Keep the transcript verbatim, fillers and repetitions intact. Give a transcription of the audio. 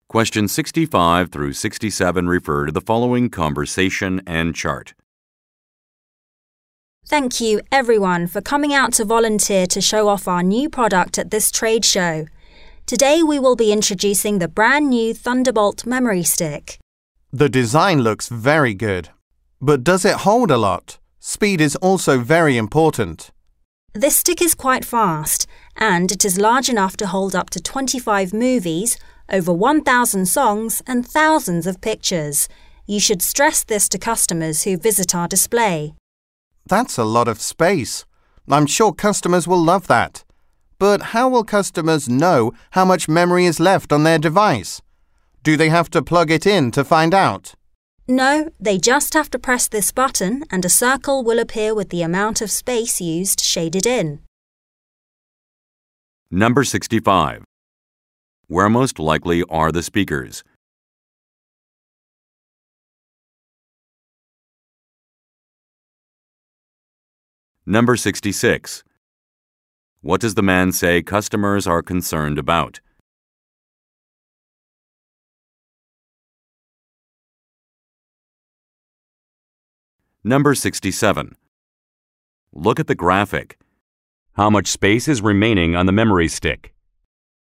Questions sixty-five through sixty-seven refer to the following conversation and chart. Thank you, everyone, for coming out to volunteer to show off our new product at this trade show. Today we will be introducing the brand new Thunderbolt memory stick. The design looks very good. But does it hold a lot? Speed is also very important. This stick is quite fast, and it is large enough to hold up to twenty-five movies, over one thousand songs, and thousands of pictures. You should stress this to customers who visit our display. That's a lot of space. I'm sure customers will love that. But how will customers know how much memory is left on their device? Do they have to plug it in to find out? No, they just have to press this button and a circle will appear with the amount of space used shaded in. Number sixty-five. Where most likely are the speakers? Number sixty-six. What does the man say customers are concerned about? Number sixty-seven. Look at the graphic. How much space is remaining on the memory stick?